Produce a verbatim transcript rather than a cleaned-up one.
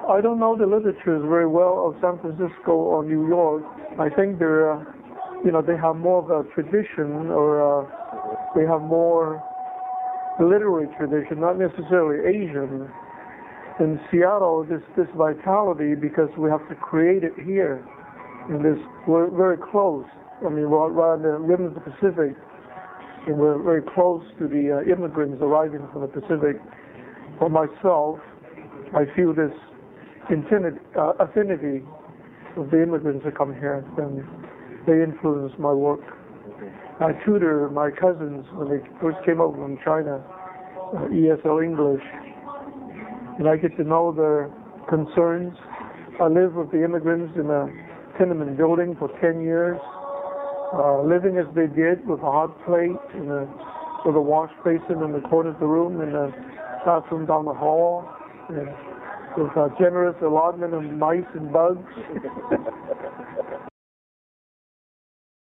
I don't know the literatures very well of San Francisco or New York. I think they're, uh, you know, they have more of a tradition, or uh, they have more literary tradition, not necessarily Asian. In Seattle, this this vitality, because we have to create it here, and this we're very close. I mean, we're right on the rim of the Pacific, and we're very close to the uh, immigrants arriving from the Pacific. For myself, I feel this infinite, uh, affinity of the immigrants that come here, and they influence my work. I tutor my cousins when they first came over from China, uh, E S L English, and I get to know their concerns. I live with the immigrants in a tenement building for ten years, uh, living as they did, with a hot plate and a, with a wash basin in the corner of the room, and a bathroom down the hall, and with a generous allotment of mice and bugs.